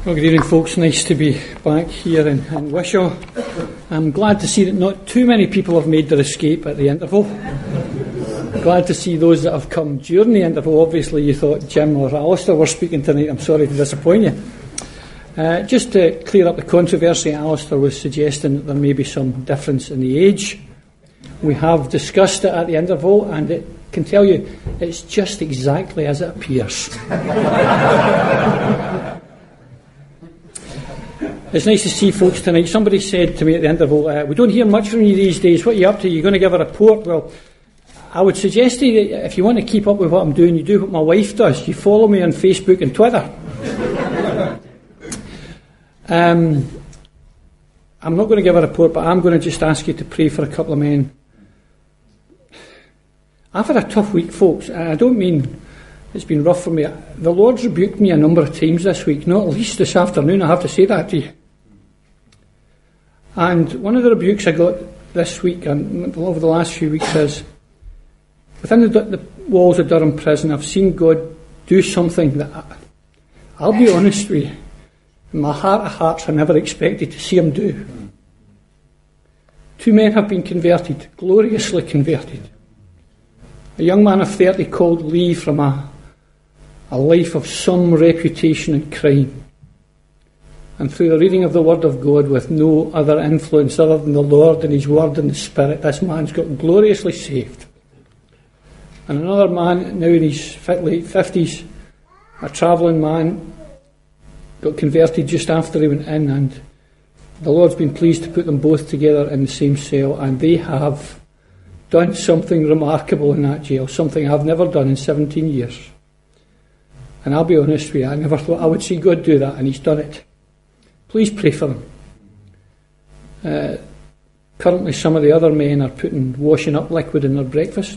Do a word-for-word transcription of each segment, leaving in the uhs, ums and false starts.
Well, good evening, folks. Nice to be back here in, in Wishaw. I'm glad to see that not too many people have made their escape at the interval. Glad to see those that have come during the interval. Obviously, you thought Jim or Alistair were speaking tonight. I'm sorry to disappoint you. Uh, just to clear up the controversy, Alistair was suggesting that there may be some difference in the age. We have discussed it at the interval, and it can tell you it's just exactly as it appears. It's nice to see folks tonight. Somebody said to me at the interval, uh, we don't hear much from you these days. What are you up to? You're going to give a report? Well, I would suggest to you that if you want to keep up with what I'm doing, you do what my wife does. You follow me on Facebook and Twitter. um, I'm not going to give a report, but I'm going to just ask you to pray for a couple of men. I've had a tough week, folks. I don't mean it's been rough for me. The Lord's rebuked me a number of times this week, not least this afternoon. I have to say that to you. And one of the rebukes I got this week and over the last few weeks is, within the, the walls of Durham Prison, I've seen God do something that, I, I'll be honest with you, in my heart of hearts, I never expected to see Him do. Two men have been converted, gloriously converted. A young man of thirty called Lee from a, a life of some reputation in crime. And through the reading of the Word of God with no other influence other than the Lord and His Word and the Spirit, this man's got gloriously saved. And another man, now in his late fifties, a travelling man, got converted just after he went in, and the Lord's been pleased to put them both together in the same cell, and they have done something remarkable in that jail, something I've never done in seventeen years. And I'll be honest with you, I never thought I would see God do that, and He's done it. Please pray for them. Uh, currently, some of the other men are putting washing up liquid in their breakfast.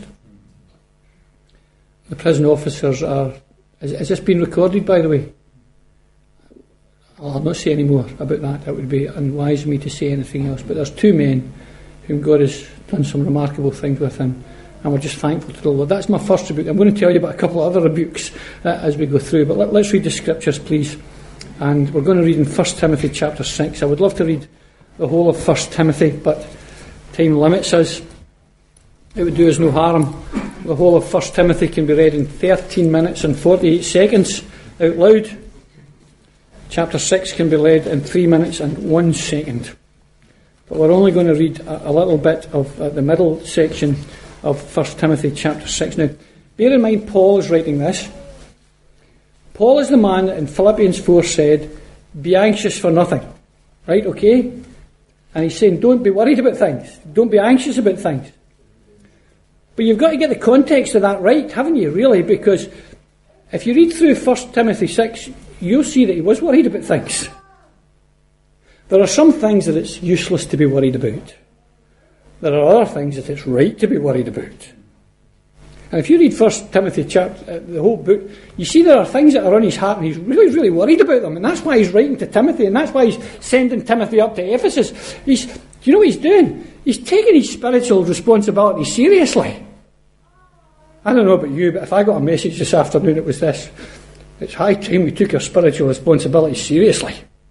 The prison officers are... Has, has this been recorded, by the way? I'll not say any more about that. It would be unwise of me to say anything else. But there's two men whom God has done some remarkable things with, him, and we're just thankful to the Lord. That's my first rebuke. I'm going to tell you about a couple of other rebukes uh, as we go through, but let, let's read the scriptures, please. And we're going to read in First Timothy chapter six. I would love to read the whole of First Timothy, but time limits us. It would do us no harm. The whole of First Timothy can be read in thirteen minutes and forty-eight seconds out loud. Chapter six can be read in three minutes and one second. But we're only going to read a, a little bit of uh, the middle section of First Timothy chapter six. Now, bear in mind, Paul is writing this. Paul is the man that in Philippians four said, be anxious for nothing. Right, okay? And he's saying, don't be worried about things. Don't be anxious about things. But you've got to get the context of that right, haven't you, really? Because if you read through First Timothy six, you'll see that he was worried about things. There are some things that it's useless to be worried about. There are other things that it's right to be worried about. And if you read First Timothy chapter, uh, the whole book, you see there are things that are on his heart, and he's really, really worried about them. And that's why he's writing to Timothy, and that's why he's sending Timothy up to Ephesus. He's, do you know what he's doing? He's taking his spiritual responsibility seriously. I don't know about you, but if I got a message this afternoon, it was this: it's high time we took our spiritual responsibility seriously.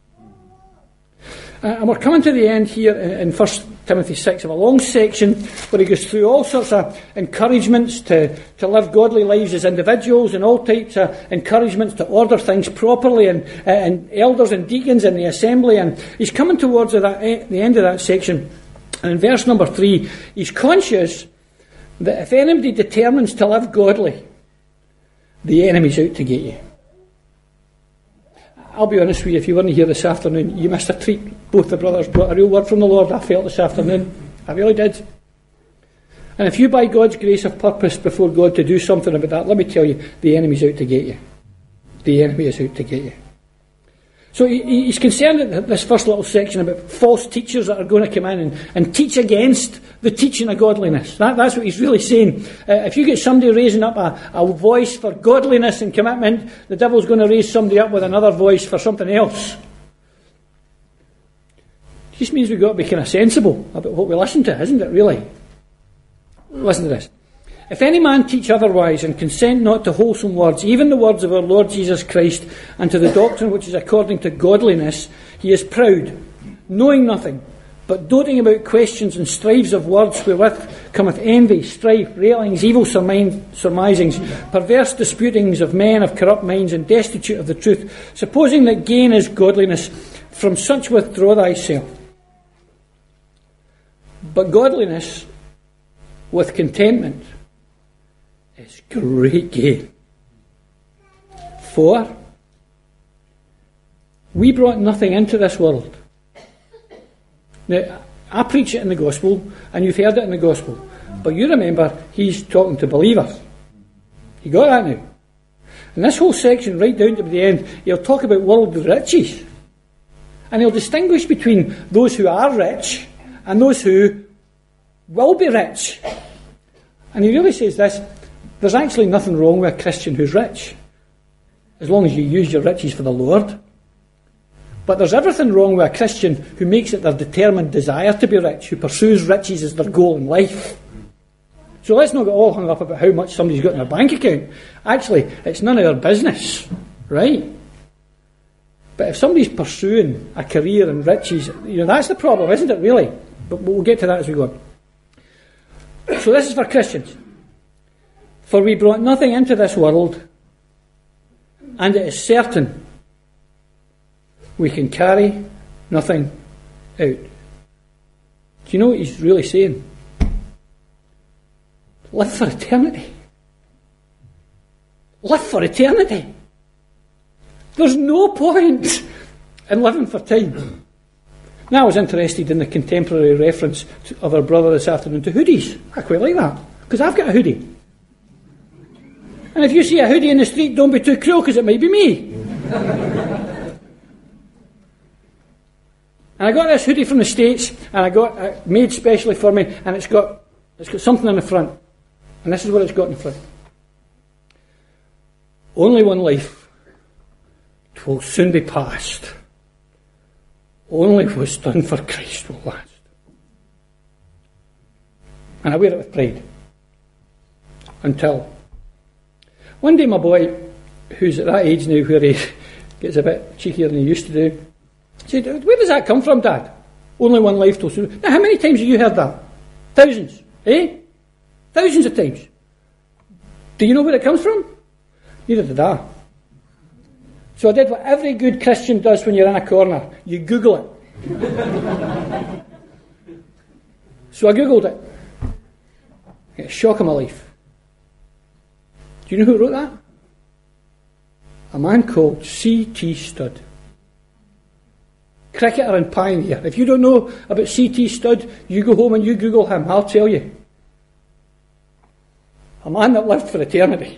Uh, and we're coming to the end here in, in First Timothy six of a long section where he goes through all sorts of encouragements to, to live godly lives as individuals, and all types of encouragements to order things properly, and, uh, and elders and deacons in the assembly. And he's coming towards that, uh, the end of that section. And in verse number three, he's conscious that if anybody determines to live godly, the enemy's out to get you. I'll be honest with you, if you weren't here this afternoon, you missed a treat. Both the brothers brought a real word from the Lord, I felt, this afternoon. I really did. And if you, by God's grace, have purpose before God to do something about that, let me tell you, the enemy's out to get you. The enemy is out to get you. So he, he's concerned at this first little section about false teachers that are going to come in and, and teach against the teaching of godliness. That, that's what he's really saying. Uh, if you get somebody raising up a, a voice for godliness and commitment, the devil's going to raise somebody up with another voice for something else. It just means we've got to be kind of sensible about what we listen to, isn't it, really? Listen to this. If any man teach otherwise, and consent not to wholesome words, even the words of our Lord Jesus Christ, and to the doctrine which is according to godliness, he is proud, knowing nothing, but doting about questions and strives of words, wherewith cometh envy, strife, railings, evil surmisings, perverse disputings of men of corrupt minds, and destitute of the truth, supposing that gain is godliness. From such withdraw thyself. But godliness with contentment is great gain. For we brought nothing into this world. Now, I preach it in the gospel, and you've heard it in the gospel. But you remember, he's talking to believers. You got that now? And this whole section, right down to the end, he'll talk about worldly riches. And he'll distinguish between those who are rich and those who will be rich. And he really says this: there's actually nothing wrong with a Christian who's rich, as long as you use your riches for the Lord. But there's everything wrong with a Christian who makes it their determined desire to be rich, who pursues riches as their goal in life. So let's not get all hung up about how much somebody's got in their bank account. Actually, it's none of our business, right? But if somebody's pursuing a career in riches, you know, that's the problem, isn't it, really? But we'll get to that as we go on. So this is for Christians. For we brought nothing into this world, and it is certain we can carry nothing out. Do you know what he's really saying? Live for eternity. Live for eternity. There's no point in living for time. Now, I was interested in the contemporary reference to, of our brother this afternoon to hoodies. I quite like that, because I've got a hoodie. And if you see a hoodie in the street, don't be too cruel, because it might be me. And I got this hoodie from the States, and I got it made specially for me, and it's got it's got something in the front. And this is what it's got in the front. Only one life. 'Twill soon be past. Only what's done for Christ will last. And I wear it with pride. Until one day my boy, who's at that age now where he gets a bit cheekier than he used to do, said, "Where does that come from, Dad? Only one life till soon." Now, how many times have you heard that? Thousands, eh? Thousands of times. Do you know where it comes from? Neither did I. So I did what every good Christian does when you're in a corner. You Google it. So I Googled it. It's a shock of my life. Do you know who wrote that? A man called C T Studd. Cricketer and pioneer. If you don't know about C T Studd, you go home and you Google him. I'll tell you. A man that lived for eternity.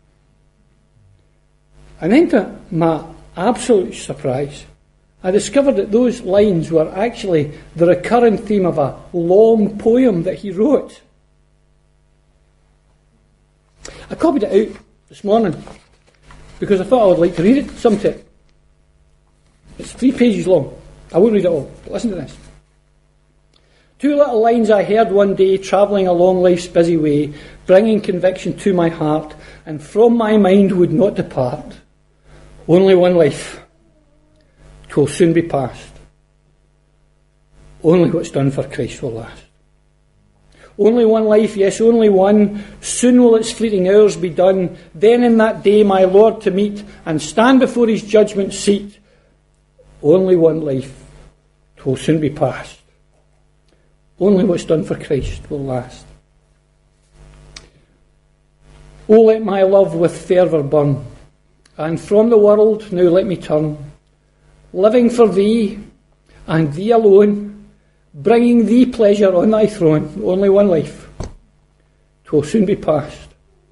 And then to my absolute surprise, I discovered that those lines were actually the recurring theme of a long poem that he wrote. I copied it out this morning because I thought I would like to read it some to it. It's three pages long. I won't read it all, but listen to this. Two little lines I heard one day, travelling along life's busy way, bringing conviction to my heart, and from my mind would not depart. Only one life, 'twill soon be past. Only what's done for Christ will last. Only one life, yes, only one. Soon will its fleeting hours be done. Then in that day my Lord to meet and stand before his judgment seat. Only one life, 'twill soon be past. Only what's done for Christ will last. Oh, let my love with fervour burn, and from the world now let me turn, living for thee and thee alone, bringing thee pleasure on thy throne. Only one life, 'twill soon be past.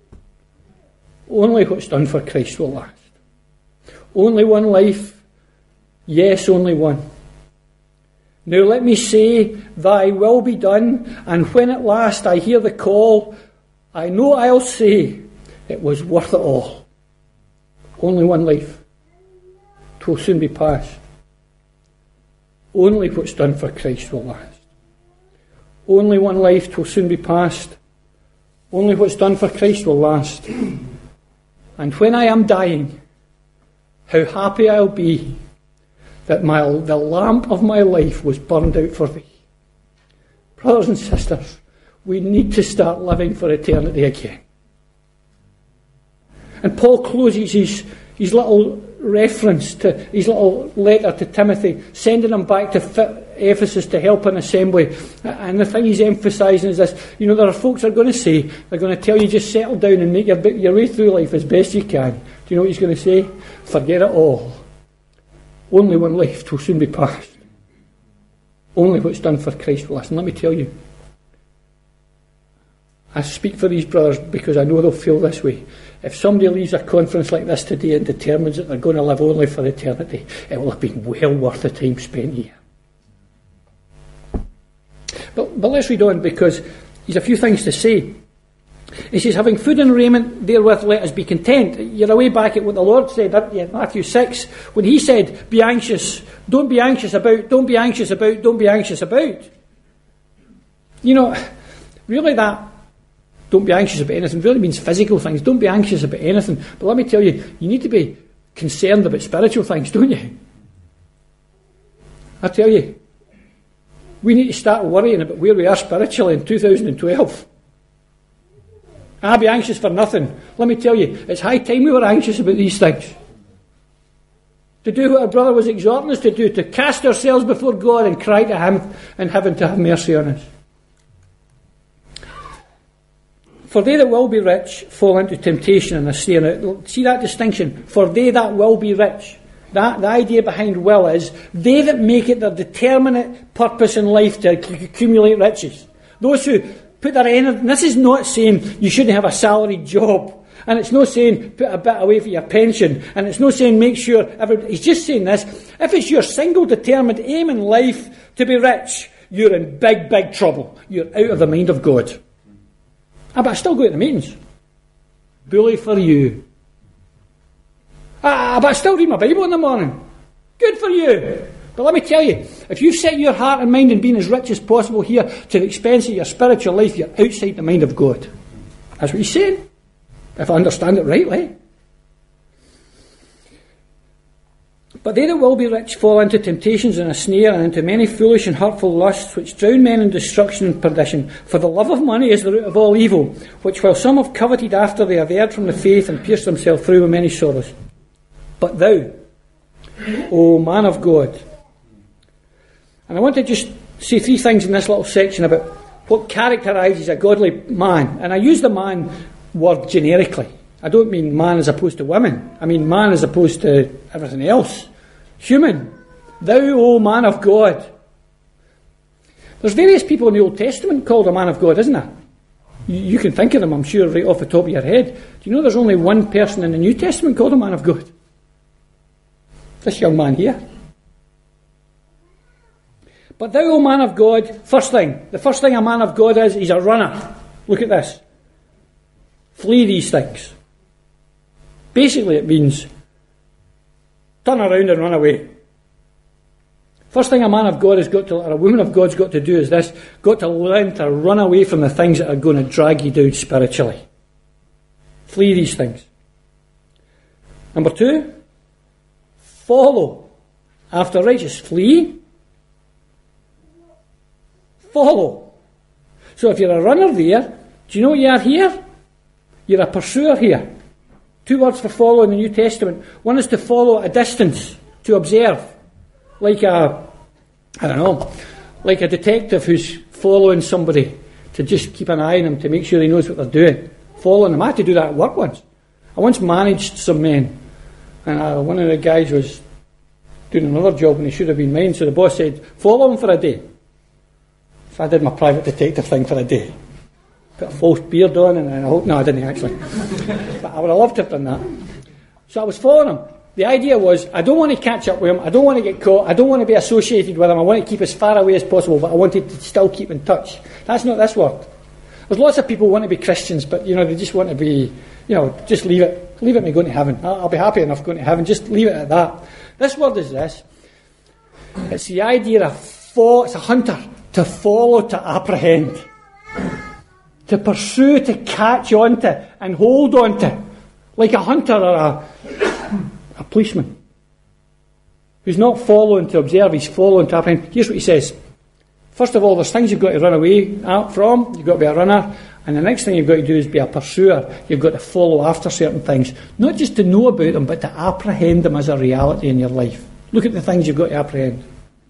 Only what's done for Christ will last. Only one life, yes, only one. Now let me say, thy will be done, and when at last I hear the call, I know I'll say, it was worth it all. Only one life, 'twill soon be past. Only what's done for Christ will last. Only one life, 'twill soon be past. Only what's done for Christ will last. And when I am dying, how happy I'll be that my, the lamp of my life was burned out for thee. Brothers and sisters, we need to start living for eternity again. And Paul closes his, his little reference to his little letter to Timothy, sending him back to Ephesus to help an assembly. And the thing he's emphasising is this: you know, there are folks that are going to say, they're going to tell you just settle down and make your, your way through life as best you can. Do you know what he's going to say? Forget it all. Only one life will soon be past. Only what's done for Christ will last. And let me tell you, I speak for these brothers because I know they'll feel this way. If somebody leaves a conference like this today and determines that they're going to live only for eternity, it will have been well worth the time spent here. But, but let's read on, because there's a few things to say. He says, having food and raiment therewith let us be content. You're away back at what the Lord said, aren't you, in Matthew six, when he said, be anxious, don't be anxious about, don't be anxious about, don't be anxious about. You know, really that don't be anxious about anything really means physical things. Don't be anxious about anything. But let me tell you, you need to be concerned about spiritual things, don't you? I tell you, we need to start worrying about where we are spiritually in two thousand twelve. I'll be anxious for nothing. Let me tell you, it's high time we were anxious about these things. To do what our brother was exhorting us to do, to cast ourselves before God and cry to him and heaven to have mercy on us. For they that will be rich fall into temptation and a snare. Now, see that distinction? For they that will be rich. That, the idea behind will is they that make it their determinate purpose in life to accumulate riches. Those who put their energy. This is not saying you shouldn't have a salaried job. And it's not saying put a bit away for your pension. And it's not saying make sure everybody. He's just saying this. If it's your single determined aim in life to be rich, you're in big, big trouble. You're out of the mind of God. Ah, but I still go to the meetings. Bully for you. Ah, but I still read my Bible in the morning. Good for you. But let me tell you, if you set your heart and mind in being as rich as possible here to the expense of your spiritual life, you're outside the mind of God. That's what he's saying, if I understand it rightly. But they that will be rich fall into temptations and a snare, and into many foolish and hurtful lusts, which drown men in destruction and perdition. For the love of money is the root of all evil, which while some have coveted after, they have erred from the faith and pierced themselves through with many sorrows. But thou, O man of God. And I want to just say three things in this little section about what characterises a godly man. And I use the man word generically. I don't mean man as opposed to women. I mean man as opposed to everything else. Human. Thou, O man of God. There's various people in the Old Testament called a man of God, isn't there? You, you can think of them, I'm sure, right off the top of your head. Do you know there's only one person in the New Testament called a man of God? This young man here. But thou, O man of God, first thing, the first thing a man of God is, he's a runner. Look at this. Flee these things. Basically it means turn around and run away. First thing a man of God has got to, or a woman of God's got to do is this, got to learn to run away from the things that are going to drag you down spiritually. Flee these things. Number two, follow after righteous. Flee. Follow. So if you're a runner there, do you know what you are here? You're a pursuer here. Two words for follow in the New Testament. One is to follow at a distance, to observe. Like a, I don't know, like a detective who's following somebody to just keep an eye on him to make sure he knows what they're doing. Following them. I had to do that at work once. I once managed some men, and uh, one of the guys was doing another job and he should have been mine, so the boss said, follow him for a day. So I did my private detective thing for a day. Put a false beard on and I hope, no I didn't actually. But I would have loved to have done that. So I was following him. The idea was, I don't want to catch up with him, I don't want to get caught, I don't want to be associated with him, I want to keep as far away as possible, but I wanted to still keep in touch. That's not this word. There's lots of people who want to be Christians, but you know, they just want to be, you know, just leave it, leave it me going to heaven. I'll, I'll be happy enough going to heaven, just leave it at that. This word is this. It's the idea of, fo- it's a hunter, to follow, to apprehend. to pursue, to catch on to, and hold on to, like a hunter or a, a policeman who's not following to observe, he's following to apprehend. Here's what he says. First of all, there's things you've got to run away from. You've got to be a runner. And the next thing you've got to do is be a pursuer. You've got to follow after certain things. Not just to know about them, but to apprehend them as a reality in your life. Look at the things you've got to apprehend.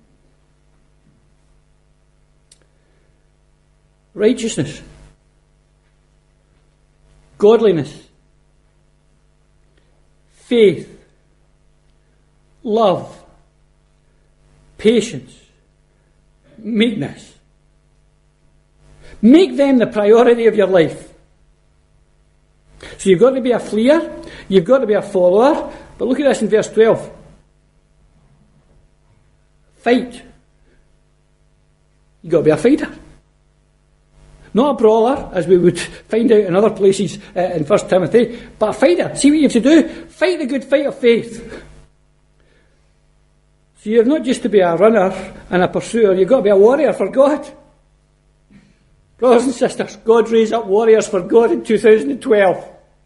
Righteousness. Godliness. Faith. Love. Patience. Meekness. Make them the priority of your life. So you've got to be a fleer, you've got to be a follower, but look at this in verse twelve. Fight. You've got to be a fighter. Not a brawler, as we would find out in other places uh, in First Timothy, but a fighter. See what you have to do? Fight the good fight of faith. So you have not just to be a runner and a pursuer, you've got to be a warrior for God. Brothers and sisters, God raised up warriors for God in two thousand twelve.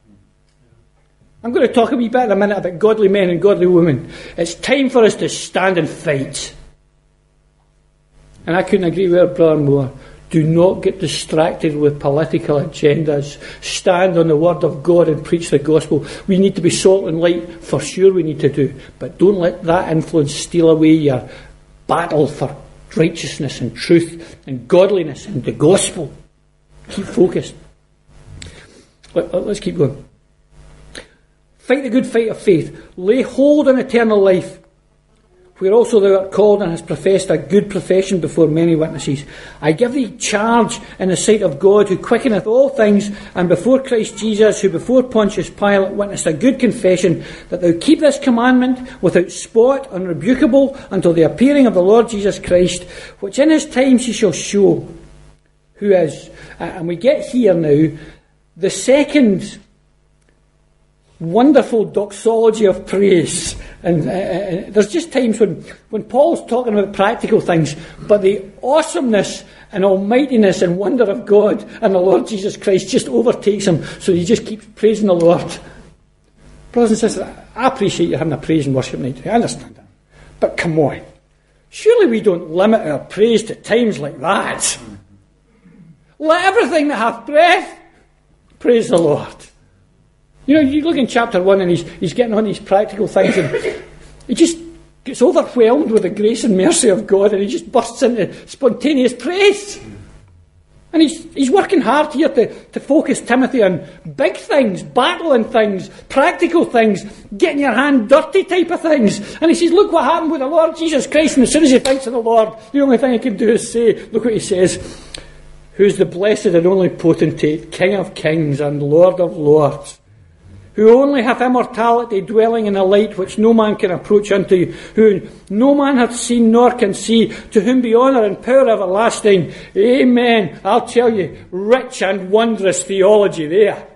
I'm going to talk a wee bit in a minute about godly men and godly women. It's time for us to stand and fight. And I couldn't agree with Brother more. Do not get distracted with political agendas. Stand on the word of God and preach the gospel. We need to be salt and light, for sure we need to do. But don't let that influence steal away your battle for righteousness and truth and godliness and the gospel. Keep focused. Let, let's keep going. Fight the good fight of faith. Lay hold on eternal life, where also thou art called and hast professed a good profession before many witnesses. I give thee charge in the sight of God, who quickeneth all things, and before Christ Jesus, who before Pontius Pilate witnessed a good confession, that thou keep this commandment without spot, unrebukable, until the appearing of the Lord Jesus Christ, which in his times he shall show who is. Uh, and we get here now the second wonderful doxology of praise. And uh, uh, there's just times when, when Paul's talking about practical things, but the awesomeness and almightiness and wonder of God and the Lord Jesus Christ just overtakes him, so he just keeps praising the Lord. Brothers and sisters, I appreciate you having a praise and worship night. I understand that. But come on. Surely we don't limit our praise to times like that. Let everything that hath breath praise the Lord. You know, you look in chapter one and he's, he's getting on these practical things and he just gets overwhelmed with the grace and mercy of God and he just bursts into spontaneous praise. And he's, he's working hard here to, to focus Timothy on big things, battling things, practical things, getting your hand dirty type of things. And he says, look what happened with the Lord Jesus Christ. And as soon as he thinks of the Lord, the only thing he can do is say, look what he says, who's the blessed and only potentate, King of kings and Lord of lords, who only hath immortality, dwelling in a light which no man can approach unto, who no man hath seen nor can see, to whom be honour and power everlasting. Amen. I'll tell you, rich and wondrous theology there.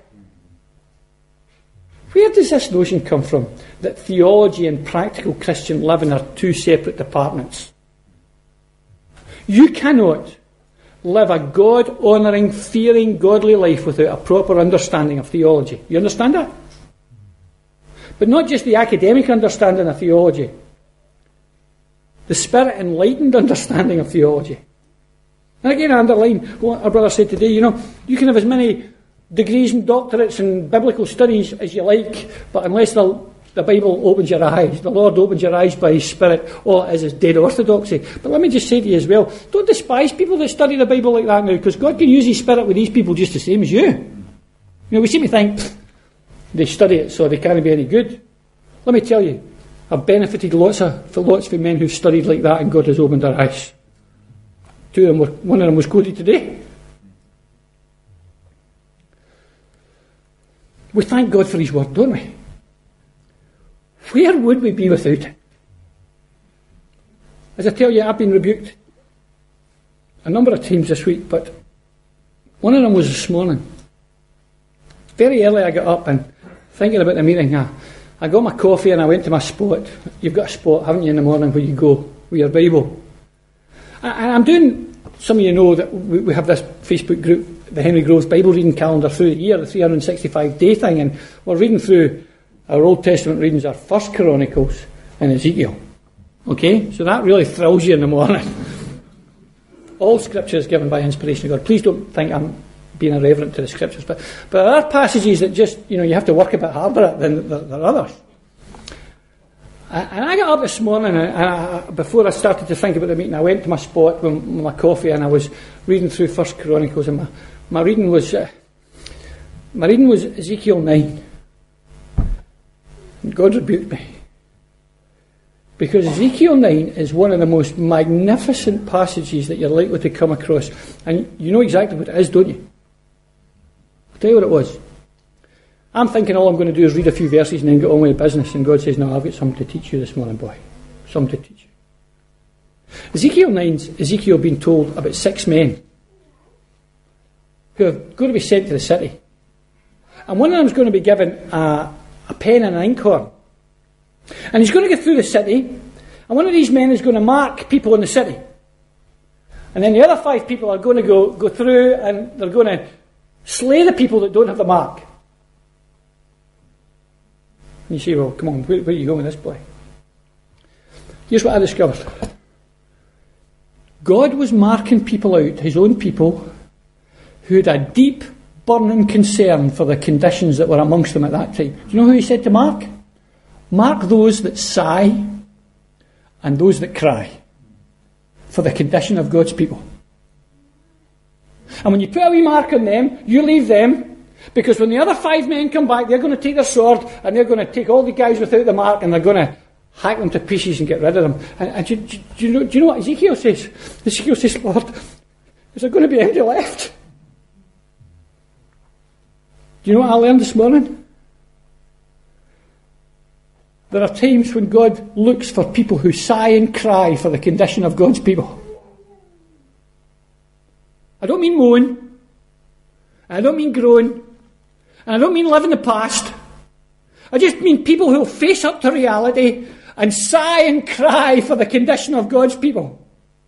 Where does this notion come from, that theology and practical Christian living are two separate departments? You cannot live a God-honouring, fearing, godly life without a proper understanding of theology. You understand that? But not just the academic understanding of theology. The spirit-enlightened understanding of theology. And again, I underline what our brother said today. You know, you can have as many degrees and doctorates in biblical studies as you like, but unless the, the Bible opens your eyes, the Lord opens your eyes by His Spirit, all it is is dead orthodoxy. But let me just say to you as well, don't despise people that study the Bible like that now, because God can use His Spirit with these people just the same as you. You know, we seem to think they study it so they can't be any good. Let me tell you, I've benefited lots of for lots of men who've studied like that and God has opened their eyes. Two of them were, one of them was quoted today. We thank God for His word, don't we? Where would we be without it? As I tell you, I've been rebuked a number of times this week, but one of them was this morning. Very early I got up and thinking about the meeting, I, I got my coffee and I went to my spot. You've got a spot, haven't you, in the morning where you go with your Bible? And I'm doing, some of you know that we have this Facebook group the Henry Groves Bible reading calendar through the year, the three hundred sixty-five day thing, and we're reading through our Old Testament readings, our First Chronicles and Ezekiel. Okay? So that really thrills you in the morning. All Scripture is given by inspiration of God. Please don't think I'm being irreverent to the Scriptures, but, but there are passages that just, you know, you have to work a bit harder at than there, there are others. And I got up this morning, and I, before I started to think about the meeting, I went to my spot with my coffee, and I was reading through First Chronicles, and my, my reading was uh, my reading was Ezekiel nine. And God rebuked me, because Ezekiel nine is one of the most magnificent passages that you're likely to come across, and you know exactly what it is, don't you? I'll tell you what it was. I'm thinking all I'm going to do is read a few verses and then get on with the business, and God says, no, I've got something to teach you this morning, boy. Something to teach you. Ezekiel nine's Ezekiel being told about six men who are going to be sent to the city. And one of them is going to be given a, a pen and an inkhorn. And he's going to go through the city, and one of these men is going to mark people in the city. And then the other five people are going to go, go through, and they're going to slay the people that don't have the mark. And you say, well, come on, where, where are you going with this, boy? Here's what I discovered. God was marking people out, his own people, who had a deep, burning concern for the conditions that were amongst them at that time. Do you know who he said to mark? Mark those that sigh and those that cry for the condition of God's people. And when you put a wee mark on them, you leave them, because when the other five men come back, they're going to take their sword and they're going to take all the guys without the mark and they're going to hack them to pieces and get rid of them. And, and do, do, do, you know, do you know what Ezekiel says? Ezekiel says, Lord, is there going to be anybody left? Do you know what I learned this morning? There are times when God looks for people who sigh and cry for the condition of God's people. I don't mean moan. I don't mean groan. And I don't mean live in the past. I just mean people who will face up to reality and sigh and cry for the condition of God's people.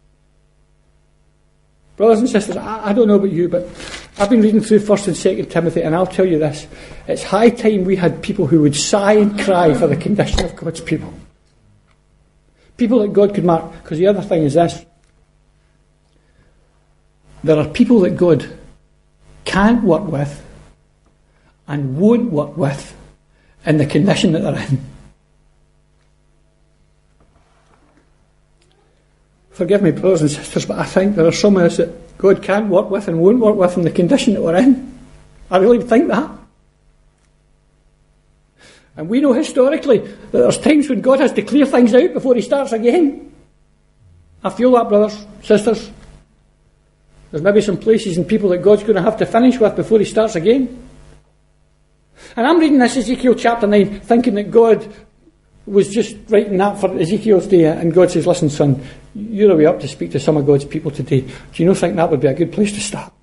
Brothers and sisters, I, I don't know about you, but I've been reading through First and Second Timothy, and I'll tell you this. It's high time we had people who would sigh and cry for the condition of God's people. People that God could mark. Because the other thing is this. There are people that God can't work with and won't work with in the condition that they're in. Forgive me, brothers and sisters, but I think there are some of us that God can't work with and won't work with in the condition that we're in. I really think that. And we know historically that there's times when God has to clear things out before he starts again. I feel that, brothers, sisters. There's maybe some places and people that God's going to have to finish with before he starts again. And I'm reading this Ezekiel chapter nine thinking that God was just writing that for Ezekiel's day, and God says, listen son, you're away up to speak to some of God's people today. Do you not think that would be a good place to start?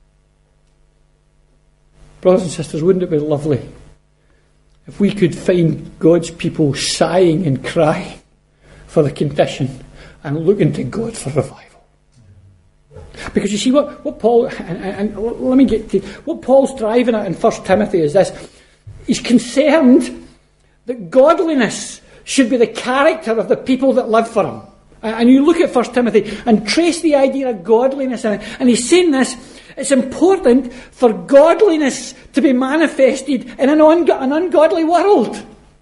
Brothers and sisters, wouldn't it be lovely if we could find God's people sighing and crying for the condition and looking to God for revival? Because you see, what, what Paul, and, and let me get to, what Paul's driving at in First Timothy is this. He's concerned that godliness should be the character of the people that live for him. And you look at First Timothy and trace the idea of godliness in it. And he's saying this, it's important for godliness to be manifested in an, un- an ungodly world.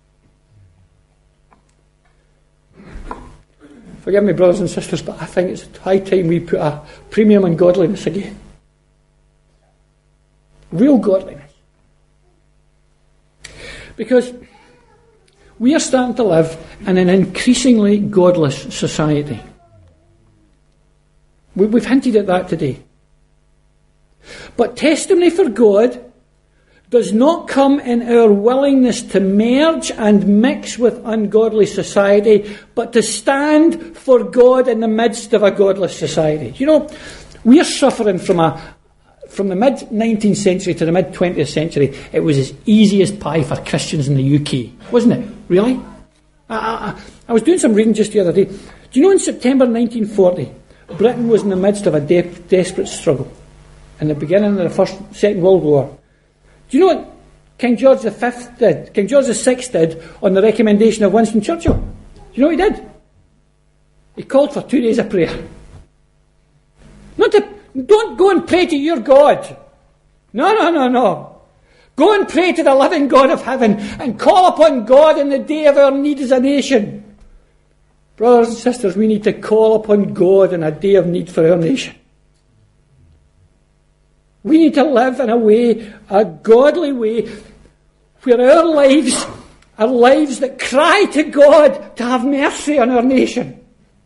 Forgive me, brothers and sisters, but I think it's high time we put a premium on godliness again. Real godliness. Because we are starting to live in an increasingly godless society. We've hinted at that today. But testimony for God does not come in our willingness to merge and mix with ungodly society, but to stand for God in the midst of a godless society. You know, we are suffering from a from the mid-nineteenth century to the mid-twentieth century. It was as easy as pie for Christians in the U K, wasn't it? Really? I, I, I was doing some reading just the other day. Do you know in September nineteen forty, Britain was in the midst of a de- desperate struggle? in the beginning of the First, Second World War. Do you know what King George the Fifth did? King George the Sixth did on the recommendation of Winston Churchill. Do you know what he did? He called for two days of prayer. Not to, don't go and pray to your God. No, no, no, no. Go and pray to the living God of heaven and call upon God in the day of our need as a nation. Brothers and sisters, we need to call upon God in a day of need for our nation. We need to live in a way, a godly way, where our lives are lives that cry to God to have mercy on our nation.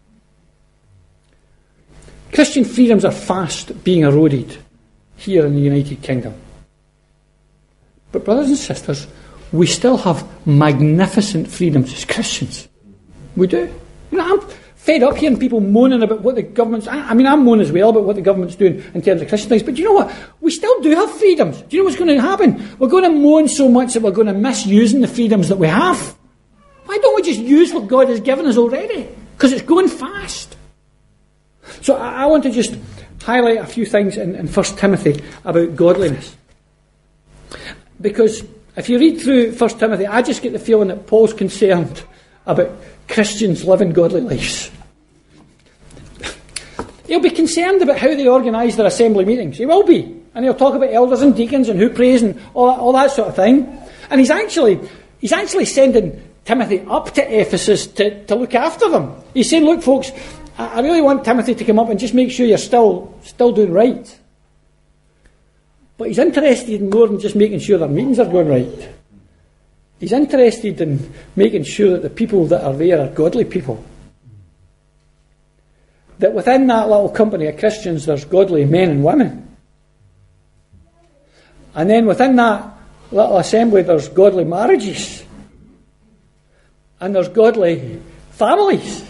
Christian freedoms are fast being eroded here in the United Kingdom. But brothers and sisters, we still have magnificent freedoms as Christians. We do. You know, I'm fed up hearing people moaning about what the government's... I, I mean, I'm moaning as well about what the government's doing in terms of Christian things. But do you know what? We still do have freedoms. Do you know what's going to happen? We're going to moan so much that we're going to misuse the freedoms that we have. Why don't we just use what God has given us already? Because it's going fast. So I, I want to just highlight a few things in, in First Timothy about godliness. Because if you read through First Timothy, I just get the feeling that Paul's concerned about Christians living godly lives. He'll be concerned about how they organise their assembly meetings. He will be. And he'll talk about elders and deacons and who prays and all that, all that sort of thing. And he's actually he's actually sending Timothy up to Ephesus to, to look after them. He's saying, look, folks, I really want Timothy to come up and just make sure you're still still doing right. But he's interested in more than just making sure their meetings are going right. He's interested in making sure that the people that are there are godly people. That within that little company of Christians there's godly men and women. And then within that little assembly there's godly marriages. And there's godly families.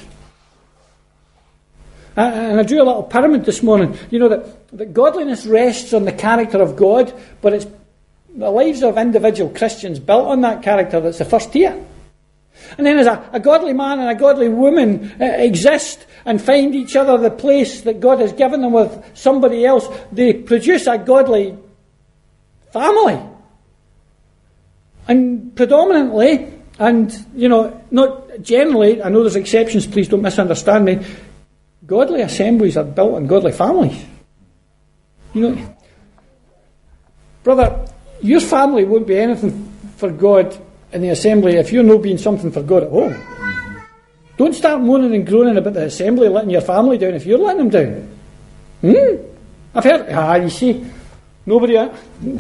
And I drew a little pyramid this morning. You know, that, that godliness rests on the character of God, but it's the lives of individual Christians built on that character that's the first tier. And then as a, a godly man and a godly woman uh, exist and find each other the place that God has given them with somebody else, they produce a godly family. And predominantly, and, you know, not generally, I know there's exceptions, please don't misunderstand me, godly assemblies are built on godly families. You know, brother, your family won't be anything for God in the assembly if you're not being something for God at home. Don't start moaning and groaning about the assembly letting your family down if you're letting them down. Hmm? I've heard, ah, you see, nobody... Uh,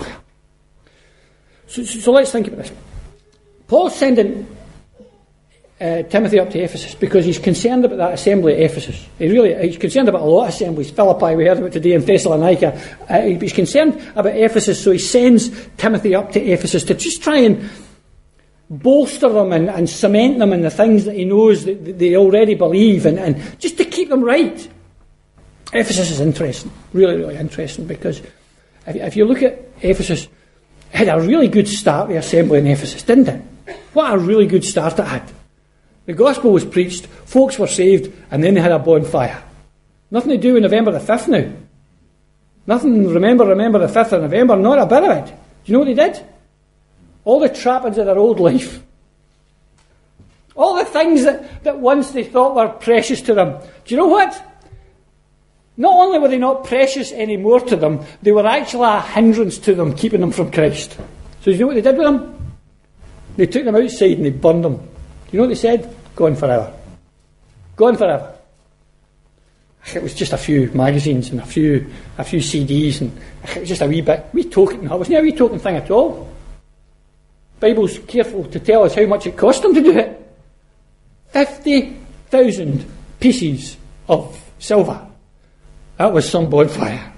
so, so, so let's think about this. Paul's sending uh, Timothy up to Ephesus because he's concerned about that assembly at Ephesus. He really, he's concerned about a lot of assemblies. Philippi, we heard about today, in Thessalonica. Uh, he's concerned about Ephesus, so he sends Timothy up to Ephesus to just try and bolster them and, and cement them in the things that he knows that they already believe, and, and just to keep them right. Ephesus is interesting, really, really interesting, because if, if you look at Ephesus, it had a really good start, the assembly in Ephesus, didn't it? What a really good start it had. The gospel was preached, folks were saved, and then they had a bonfire. Nothing to do with November the fifth now. Nothing, remember, remember the fifth of November, not a bit of it. Do you know what they did? All the trappings of their old life. All the things that, that once they thought were precious to them. Do you know what? Not only were they not precious anymore to them, they were actually a hindrance to them, keeping them from Christ. So do you know what they did with them? They took them outside and they burned them. Do you know what they said? Gone forever. Gone forever. It was just a few magazines and a few a few C Ds, and it was just a wee bit, wee token. It wasn't a wee token thing at all. Bible's careful to tell us how much it cost them to do it. Fifty thousand pieces of silver. That was some bonfire.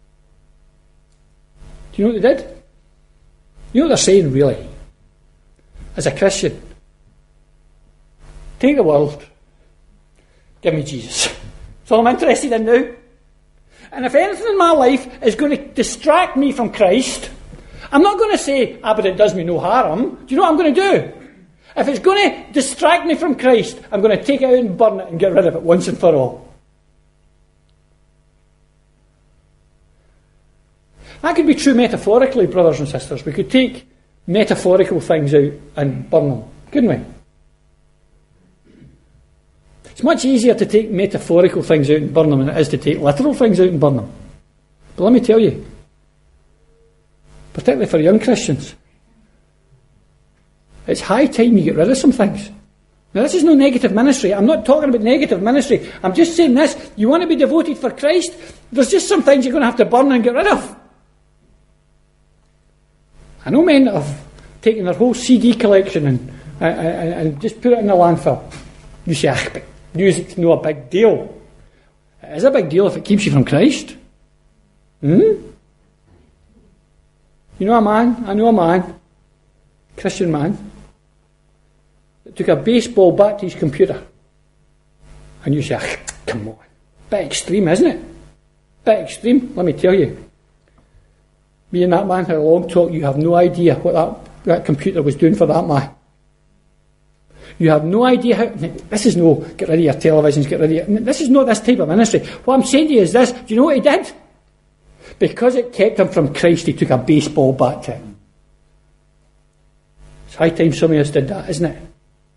Do you know what they did? You know what they're saying, really? As a Christian, take the world, give me Jesus. That's all I'm interested in now. And if anything in my life is going to distract me from Christ, I'm not going to say, ah, but it does me no harm. Do you know what I'm going to do? If it's going to distract me from Christ, I'm going to take it out and burn it and get rid of it once and for all. That could be true metaphorically, brothers and sisters. We could take metaphorical things out and burn them, couldn't we? It's much easier to take metaphorical things out and burn them than it is to take literal things out and burn them. But let me tell you, particularly for young Christians, it's high time you get rid of some things. Now, this is no negative ministry. I'm not talking about negative ministry. I'm just saying this. You want to be devoted for Christ? There's just some things you're going to have to burn and get rid of. I know men that have taken their whole C D collection and, and, and, and just put it in the landfill. You say, ah, but music's no a big deal. It is a big deal if it keeps you from Christ. Hmm? You know a man, I know a man, Christian man, that took a baseball bat to his computer. And you say, ah, come on. Bit extreme, isn't it? Bit extreme, let me tell you. Me and that man had a long talk. You have no idea what that, that computer was doing for that man. You have no idea how... This is no get rid of your televisions, get rid of your... This is not this type of ministry. What I'm saying to you is this. Do you know what he did? Because it kept him from Christ, he took a baseball bat to it. It's high time some of us did that, isn't it?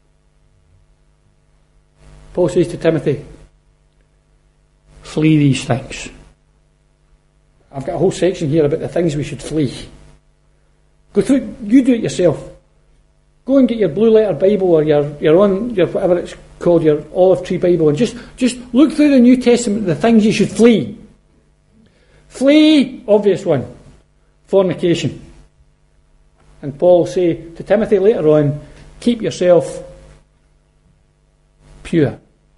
Paul says to Timothy, flee these things. I've got a whole section here about the things we should flee. Go through, you do it yourself. Go and get your Blue Letter Bible or your, your own, your whatever it's called, your Olive Tree Bible, and just, just look through the New Testament, the things you should flee. Flee, obvious one, fornication. And Paul will say to Timothy later on, keep yourself pure.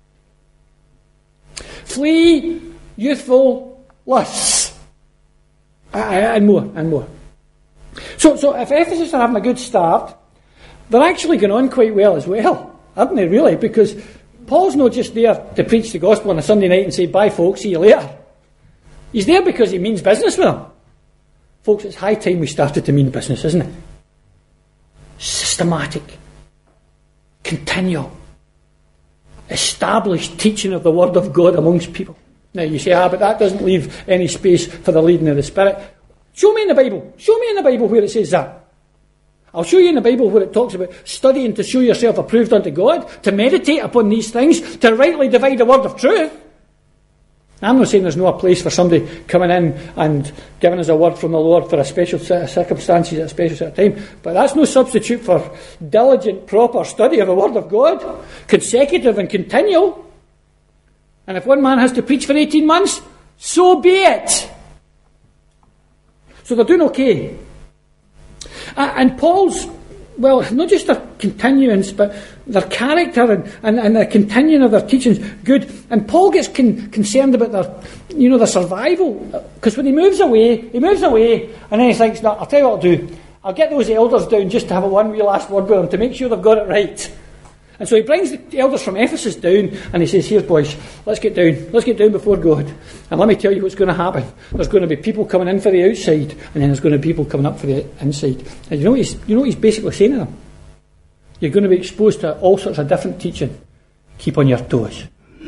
Flee youthful lusts. And more, and more. So, so if Ephesus are having a good start, they're actually going on quite well as well, aren't they, really? Because Paul's not just there to preach the gospel on a Sunday night and say, bye folks, see you later. He's there because he means business with them. Folks, it's high time we started to mean business, isn't it? Systematic, continual, established teaching of the Word of God amongst people. Now you say, ah, but that doesn't leave any space for the leading of the Spirit. Show me in the Bible. Show me in the Bible where it says that. I'll show you in the Bible where it talks about studying to show yourself approved unto God, to meditate upon these things, to rightly divide the word of truth. I'm not saying there's no place for somebody coming in and giving us a word from the Lord for a special set of circumstances at a special set of time, but that's no substitute for diligent, proper study of the Word of God, consecutive and continual. And if one man has to preach for eighteen months, so be it. So they're doing okay. Uh, and Paul's, well, not just their continuance, but their character and, and, and the continuing of their teachings, good. And Paul gets con- concerned about their, you know, their survival. Because when he moves away, he moves away, and then he thinks, no, I'll tell you what I'll do. I'll get those elders down just to have a one wee last word with them to make sure they've got it right. And so he brings the elders from Ephesus down, and he says, here, boys, let's get down. Let's get down before God. And let me tell you what's going to happen. There's going to be people coming in for the outside, and then there's going to be people coming up for the inside. And you know what he's, you know what he's basically saying to them? You're going to be exposed to all sorts of different teaching. Keep on your toes.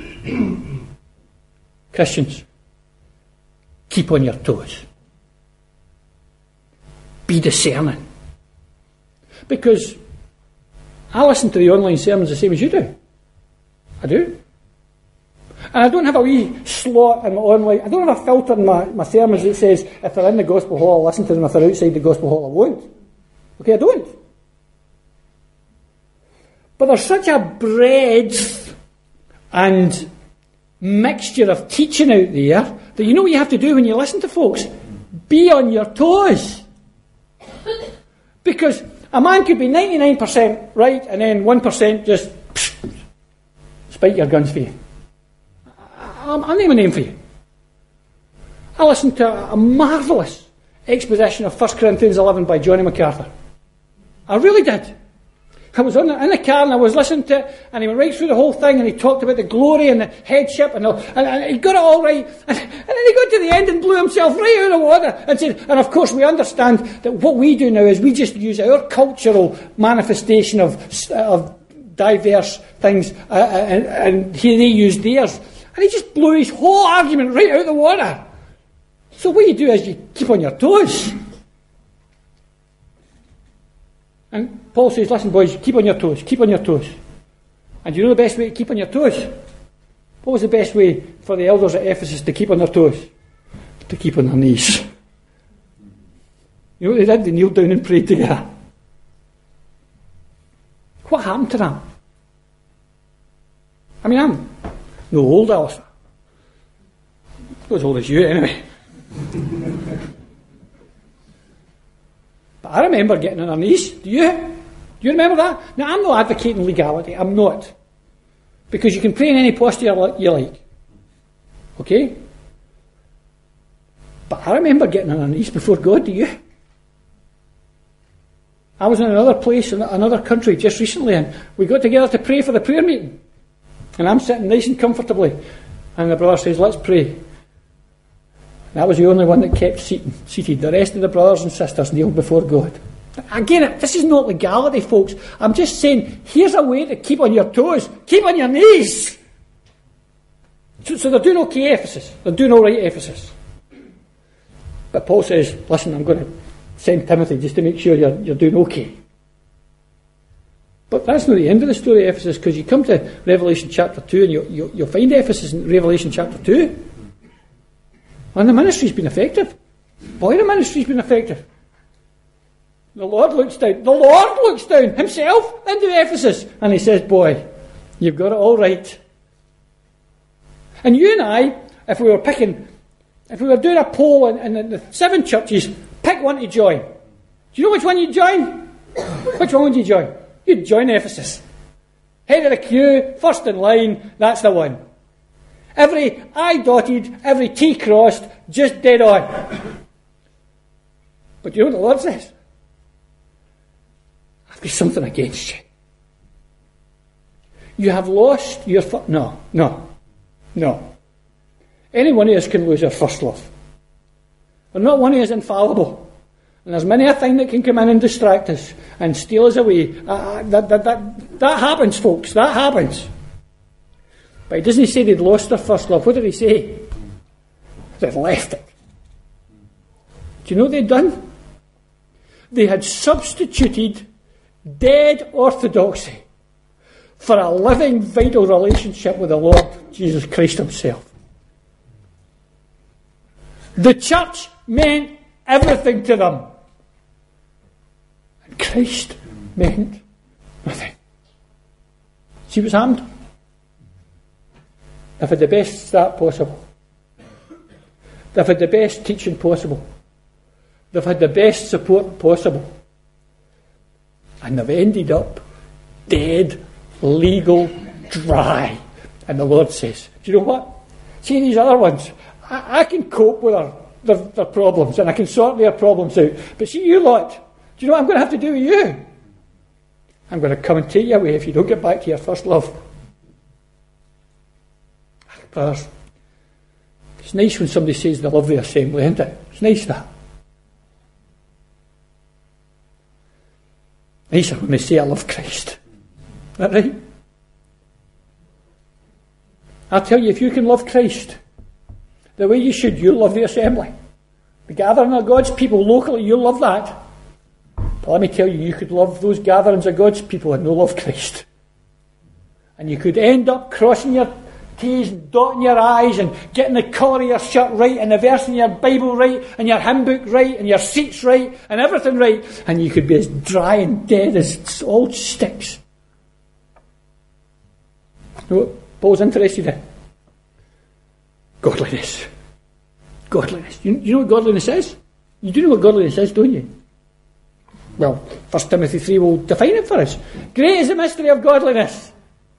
Christians, keep on your toes. Be discerning. Because I listen to the online sermons the same as you do. I do. And I don't have a wee slot in my online... I don't have a filter in my, my sermons that says, if they're in the gospel hall, I'll listen to them. If they're outside the gospel hall, I won't. Okay, I don't. But there's such a breadth and mixture of teaching out there that you know what you have to do when you listen to folks? Be on your toes. Because a man could be ninety-nine percent right and then one percent just psh, spike your guns for you. I'll, I'll name a name for you. I listened to a, a marvellous exposition of First Corinthians eleven by Johnny MacArthur. I really did. I was on the, in the car and I was listening to it, and he went right through the whole thing, and he talked about the glory and the headship, and, all, and, and he got it all right, and, and then he got to the end and blew himself right out of the water and said, and of course we understand that what we do now is we just use our cultural manifestation of, of diverse things, uh, and, and he, they use theirs, and he just blew his whole argument right out of the water. So what you do is you keep on your toes. And Paul says, listen boys, keep on your toes, keep on your toes. And you know the best way to keep on your toes? What was the best way for the elders at Ephesus to keep on their toes? To keep on their knees. You know what they did? They kneeled down and prayed together. What happened to them? I mean, I'm no old, Alistair. Not as old as you, anyway. But I remember getting on our knees. Do you? Do you remember that? Now, I'm not advocating legality. I'm not. Because you can pray in any posture you like. Okay? But I remember getting on our knees before God. Do you? I was in another place, in another country just recently, and we got together to pray for the prayer meeting. And I'm sitting nice and comfortably. And the brother says, let's pray. And I was the only one that kept seated. The rest of the brothers and sisters kneeled before God. Again, this is not legality, folks. I'm just saying, here's a way to keep on your toes. Keep on your knees. So, so they're doing okay, Ephesus. They're doing all right, Ephesus. But Paul says, listen, I'm going to send Timothy just to make sure you're, you're doing okay. But that's not the end of the story of Ephesus, because you come to Revelation chapter two and you, you, you'll find Ephesus in Revelation chapter two. And the ministry's been effective. Boy, the ministry's been effective. The Lord looks down. The Lord looks down himself into Ephesus. And he says, boy, you've got it all right. And you and I, if we were picking, if we were doing a poll in, in the seven churches, pick one to join. Do you know which one you'd join? Which one would you join? You'd join Ephesus. Head of the queue, first in line, that's the one. Every I dotted, every T crossed, just dead on. But you know what the Lord says? I've got something against you. You have lost your first... No, no, no. Any one of us can lose our first love. But not one of us infallible. And there's many a thing that can come in and distract us and steal us away. Uh, that, that, that, that happens, folks. That happens. But he doesn't say they'd lost their first love. What did he say? They'd left it. Do you know what they'd done? They had substituted dead orthodoxy for a living, vital relationship with the Lord Jesus Christ himself. The church meant everything to them. And Christ meant nothing. See what's happened? They've had the best start possible. They've had the best teaching possible. They've had the best support possible. And they've ended up dead, legal, dry. And the Lord says, do you know what? See these other ones, I, I can cope with their, their, their problems and I can sort their problems out. But see you lot, do you know what I'm going to have to do with you? I'm going to come and take you away if you don't get back to your first love. Brothers, it's nice when somebody says they love the assembly, isn't it? It's nice that. Nicer when they say I love Christ. Is that right? I'll tell you, if you can love Christ the way you should, you'll love the assembly. The gathering of God's people locally, you'll love that. But let me tell you, you could love those gatherings of God's people and no love Christ. And you could end up crossing your T's and dotting your I's and getting the colour of your shirt right and the verse in your Bible right and your hymn book right and your seats right and everything right, and you could be as dry and dead as old sticks. You know what Paul's interested in? Godliness. Godliness. You, you know what godliness is? You do know what godliness is, don't you? Well, First Timothy three will define it for us. Great is the mystery of godliness.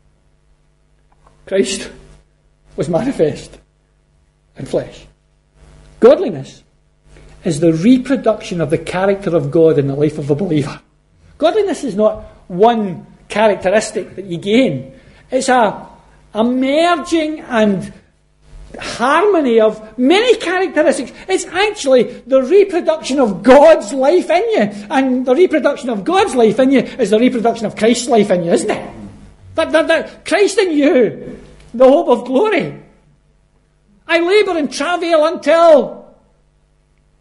Christ was manifest in flesh. Godliness is the reproduction of the character of God in the life of a believer. Godliness is not one characteristic that you gain. It's a, a merging and harmony of many characteristics. It's actually the reproduction of God's life in you. And the reproduction of God's life in you is the reproduction of Christ's life in you, isn't it? That, that, that Christ in you, the hope of glory. I labour and travail until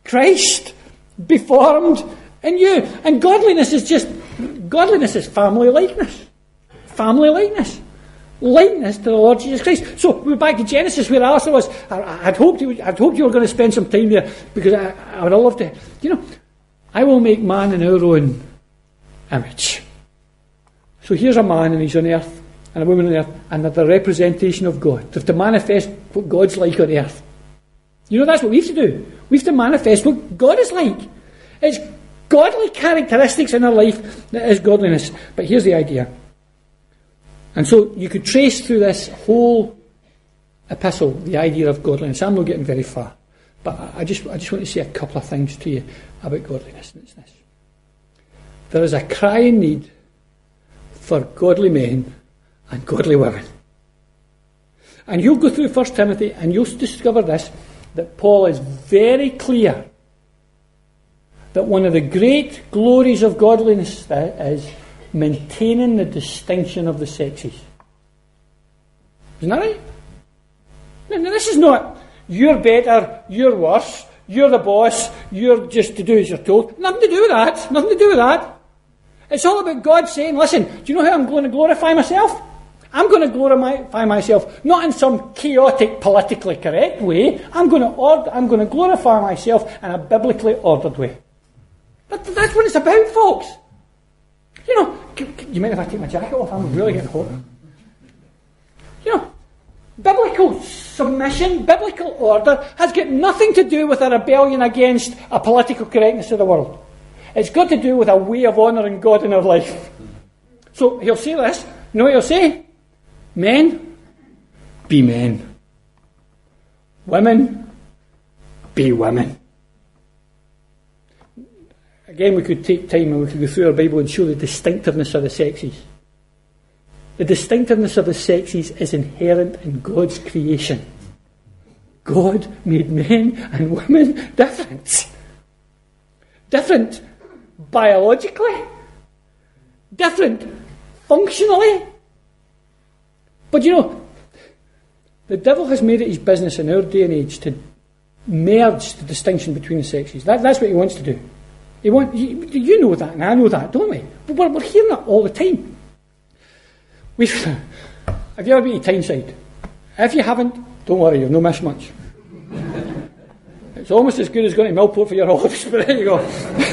Christ be formed in you. And godliness is just, godliness is family likeness. Family likeness. Likeness to the Lord Jesus Christ. So we're back to Genesis where Alistair was. I, I'd hoped you, I'd hoped you were going to spend some time there because I, I would have loved to. You know, I will make man in our own image. So here's a man and he's on earth, and a woman on earth, and they're the representation of God. They have to manifest what God's like on earth. You know, that's what we have to do. We have to manifest what God is like. It's godly characteristics in our life that is godliness. But here's the idea. And so you could trace through this whole epistle the idea of godliness. I'm not getting very far. But I just, I just want to say a couple of things to you about godliness. And it's this. There is a crying need for godly men and godly women. And you'll go through First Timothy and you'll discover this, that Paul is very clear that one of the great glories of godliness is maintaining the distinction of the sexes. Isn't that right? Now, this is not, you're better, you're worse, you're the boss, you're just to do as you're told. Nothing to do with that. Nothing to do with that. It's all about God saying, listen, do you know how I'm going to glorify myself? I'm going to glorify myself, not in some chaotic, politically correct way. I'm going to order, I'm going to glorify myself in a biblically ordered way. That, that's what it's about, folks. You know, you mind if I take my jacket off? I'm really getting hot. You know, biblical submission, biblical order has got nothing to do with a rebellion against a political correctness of the world. It's got to do with a way of honouring God in our life. So he'll say this. You know what he'll say? Men, be men. Women, be women. Again, we could take time and we could go through our Bible and show the distinctiveness of the sexes. The distinctiveness of the sexes is inherent in God's creation. God made men and women different. Different biologically. Different functionally. But you know, the devil has made it his business in our day and age to merge the distinction between the sexes. That, that's what he wants to do. He want, you, you know that, and I know that, don't we? But we're, we're hearing that all the time. We've, have you ever been to Tyneside? If you haven't, don't worry, you've no missed much. It's almost as good as going to Millport for your holidays, but there you go.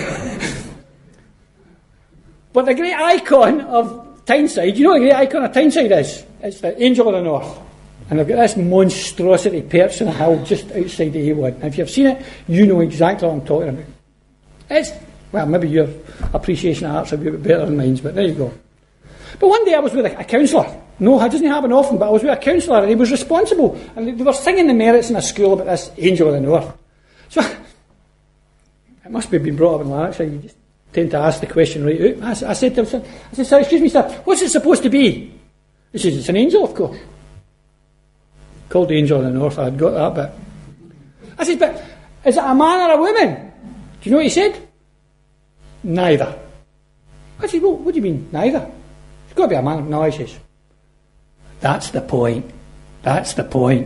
But the great icon of Tyneside, you know what the great icon of Tyneside is? It's the Angel of the North. And they've got this monstrosity perched on a hill just outside the A one. And if you've seen it, you know exactly what I'm talking about. It's, well, maybe your appreciation of art's a bit better than mine, but there you go. But one day I was with a, a counsellor. No, it doesn't happen often, but I was with a counsellor and he was responsible. And they, they were singing the merits in a school about this Angel of the North. So, it must have been brought up in Lanarkshire. You just tend to ask the question right out. I, I said to him, I said, sorry, excuse me, sir, what's it supposed to be? He says, it's an angel, of course. Called the Angel of the North, I had got that bit. I said, but is it a man or a woman? Do you know what he said? Neither. I said, well, what do you mean, neither? It's got to be a man. No, he says, that's the point. That's the point.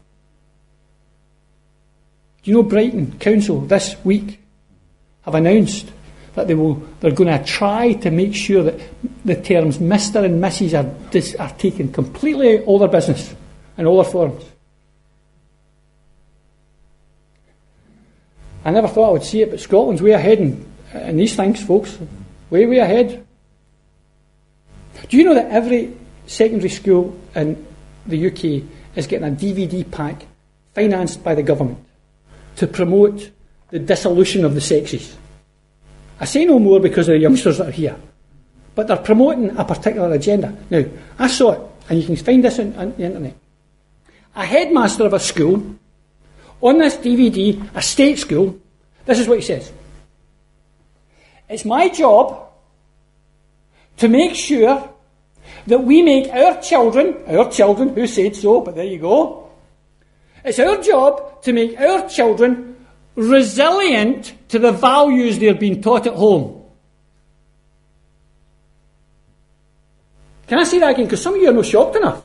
Do you know Brighton Council this week have announced that they will, they're going to try to make sure that the terms Mister and Missus are, dis, are taken completely out of all their business and all their forms. I never thought I would see it, but Scotland's way ahead in, in these things, folks. Way, way ahead. Do you know that every secondary school in the U K is getting a D V D pack financed by the government to promote the dissolution of the sexes? I say no more because of the youngsters that are here. But they're promoting a particular agenda. Now, I saw it, and you can find this on, on the internet. A headmaster of a school, on this D V D, a state school, this is what he says. It's my job to make sure that we make our children, our children, who said so, but there you go. It's our job to make our children resilient to the values they're being taught at home. Can I say that again? Because some of you are not shocked enough.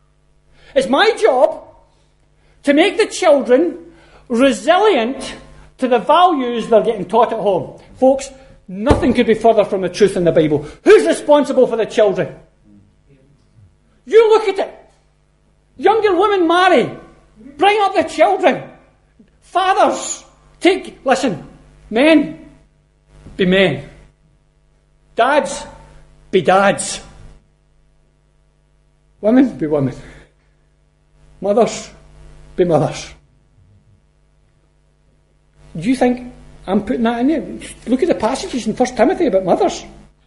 It's my job to make the children resilient to the values they're getting taught at home. Folks, nothing could be further from the truth in the Bible. Who's responsible for the children? You look at it. Younger women marry. Bring up the children. Fathers, take, listen, men, be men. Dads, be dads. Women, be women. Mothers, be mothers. Do you think I'm putting that in there? Look at the passages in First Timothy about mothers.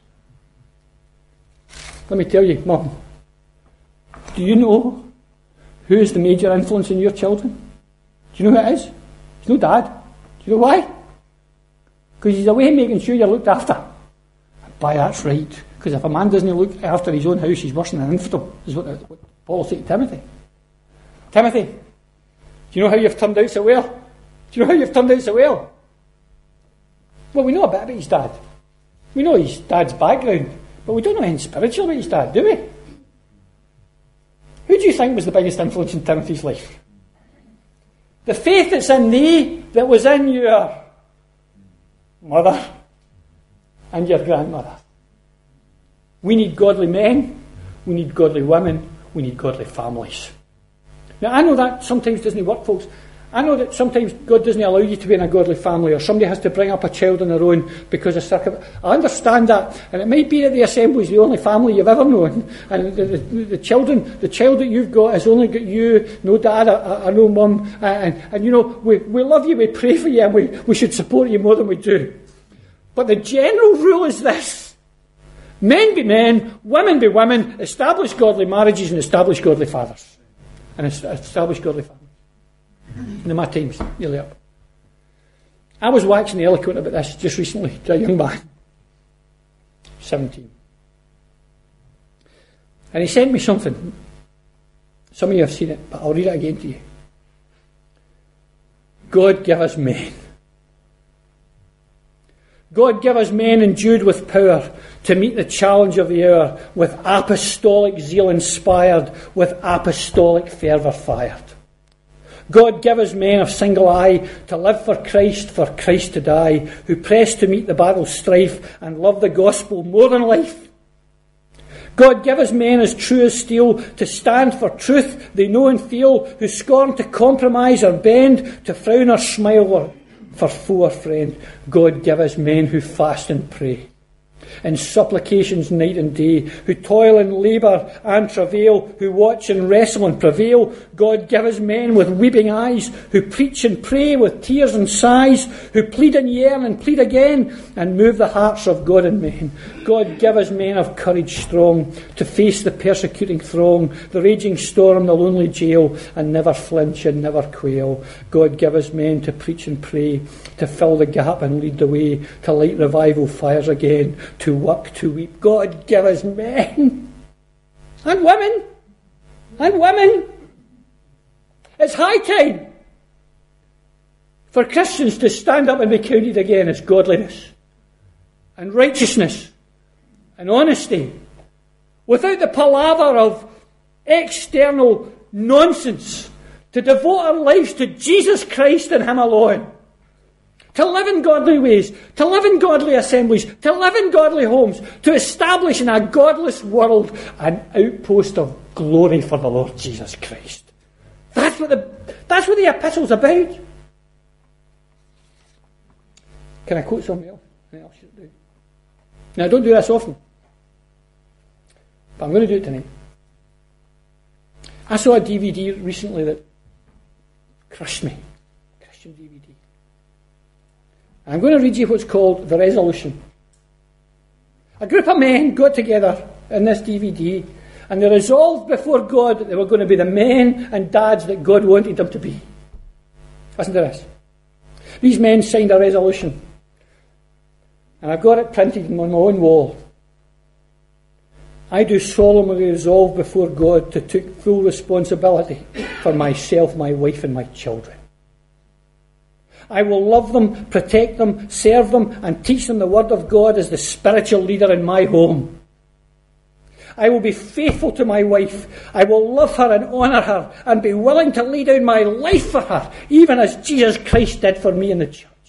Let me tell you, Mum, do you know who is the major influence in your children? Do you know who it is? It's no dad. Do you know why? Because he's away making sure you're looked after. By that's right. Because if a man doesn't look after his own house, he's worse than an infidel, is what, what Paul said to Timothy. Timothy, do you know how you've turned out so well? Do you know how you've turned out so well? Well, we know a bit about his dad. We know his dad's background, but we don't know anything spiritual about his dad, do we? Who do you think was the biggest influence in Timothy's life? The faith that's in thee that was in your mother and your grandmother. We need godly men, we need godly women, we need godly families. Now, I know that sometimes doesn't work, folks. I know that sometimes God doesn't allow you to be in a godly family, or somebody has to bring up a child on their own because of circumstances. I understand that, and it might be that the assembly is the only family you've ever known, and the, the, the children, the child that you've got has only got you, no dad, or, or no mum, and, and you know, we, we love you, we pray for you, and we, we should support you more than we do. But the general rule is this: men be men, women be women, establish godly marriages and establish godly fathers. And establish godly families. Now my time's nearly up. I was waxing eloquent about this just recently to a young man, seventeen. And he sent me something. Some of you have seen it, but I'll read it again to you. God give us men. God give us men endued with power to meet the challenge of the hour, with apostolic zeal inspired, with apostolic fervour fired. God give us men of single eye to live for Christ, for Christ to die, who press to meet the battle's strife and love the gospel more than life. God give us men as true as steel to stand for truth they know and feel, who scorn to compromise or bend, to frown or smile or for foe or friend. God give us men who fast and pray, in supplications night and day, who toil and labour and travail, who watch and wrestle and prevail. God give us men with weeping eyes, who preach and pray with tears and sighs, who plead and yearn and plead again, and move the hearts of God and men. God give us men of courage strong, to face the persecuting throng, the raging storm, the lonely jail, and never flinch and never quail. God give us men to preach and pray, to fill the gap and lead the way, to light revival fires again, to work, to weep. God give us men and women and women. It's high time for Christians to stand up and be counted again as godliness and righteousness and honesty, without the palaver of external nonsense, to devote our lives to Jesus Christ and Him alone. To live in godly ways, to live in godly assemblies, to live in godly homes, to establish in a godless world an outpost of glory for the Lord Jesus Christ. That's what the, that's what the epistle's about. Can I quote something else? Else should do. Now, I don't do this often, but I'm going to do it tonight. I saw a D V D recently that crushed me. Christian D V D. I'm going to read you what's called The Resolution. A group of men got together in this D V D, and they resolved before God that they were going to be the men and dads that God wanted them to be. Listen to this. These men signed a resolution, and I've got it printed on my own wall. I do solemnly resolve before God to take full responsibility for myself, my wife, and my children. I will love them, protect them, serve them, and teach them the word of God as the spiritual leader in my home. I will be faithful to my wife. I will love her and honour her, and be willing to lay down my life for her, even as Jesus Christ did for me in the church.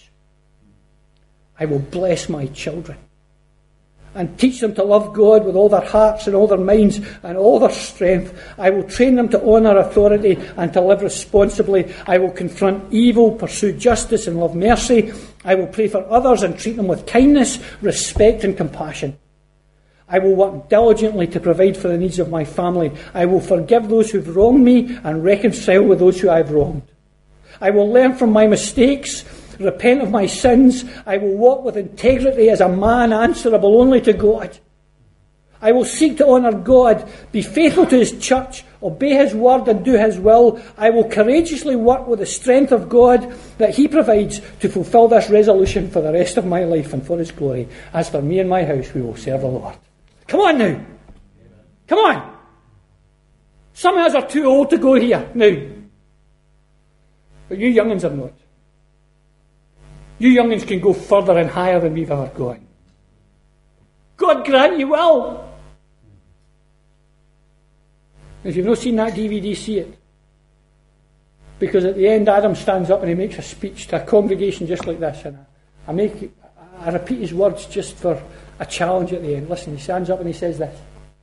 I will bless my children and teach them to love God with all their hearts and all their minds and all their strength. I will train them to honour authority and to live responsibly. I will confront evil, pursue justice and love mercy. I will pray for others and treat them with kindness, respect and compassion. I will work diligently to provide for the needs of my family. I will forgive those who've wronged me and reconcile with those who I've wronged. I will learn from my mistakes, repent of my sins. I will walk with integrity as a man answerable only to God. I will seek to honour God, be faithful to his church, obey his word and do his will. I will courageously work with the strength of God that he provides to fulfil this resolution for the rest of my life and for his glory. As for me and my house, we will serve the Lord. Come on now. Come on. Some of us are too old to go here now. But you young'uns are not. You young'uns can go further and higher than we've ever gone. God grant you will. If you've not seen that D V D, see it. Because at the end, Adam stands up and he makes a speech to a congregation just like this. And I, make, I repeat his words just for a challenge at the end. Listen, he stands up and he says this.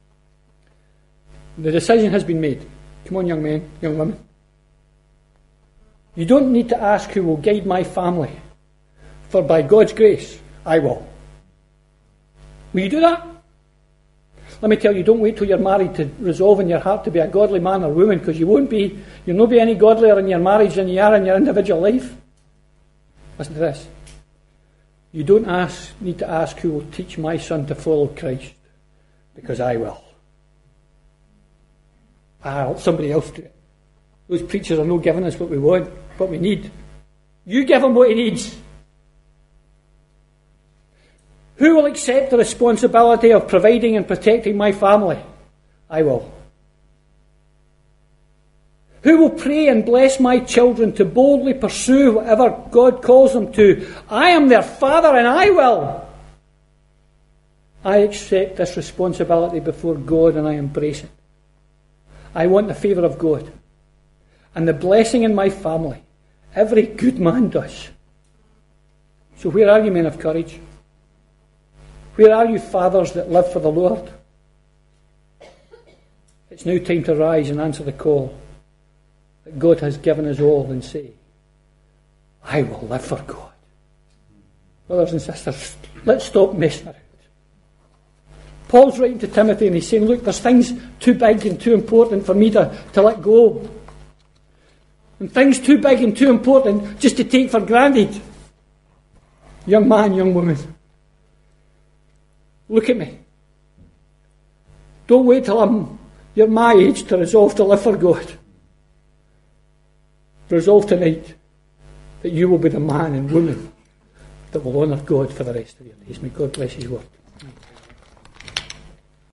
The decision has been made. Come on, young men, young women. You don't need to ask who will guide my family. For by God's grace, I will. Will you do that? Let me tell you, don't wait till you're married to resolve in your heart to be a godly man or woman, because you won't be. You'll not be any godlier in your marriage than you are in your individual life. Listen to this. You don't ask, need to ask who will teach my son to follow Christ, because I will. I'll somebody else do it. Those preachers are not giving us what we want, what we need. You give him what he needs. Who will accept the responsibility of providing and protecting my family? I will. Who will pray and bless my children to boldly pursue whatever God calls them to? I am their father and I will. I accept this responsibility before God and I embrace it. I want the favour of God and the blessing in my family. Every good man does. So where are you, men of courage? Where are you, fathers that live for the Lord? It's now time to rise and answer the call that God has given us all and say, I will live for God. Brothers and sisters, let's stop messing around. Paul's writing to Timothy and he's saying, look, there's things too big and too important for me to, to let go. And things too big and too important just to take for granted. Young man, young woman, look at me. Don't wait till I'm you're my age to resolve to live for God. Resolve tonight that you will be the man and woman that will honour God for the rest of your days. May God bless his word.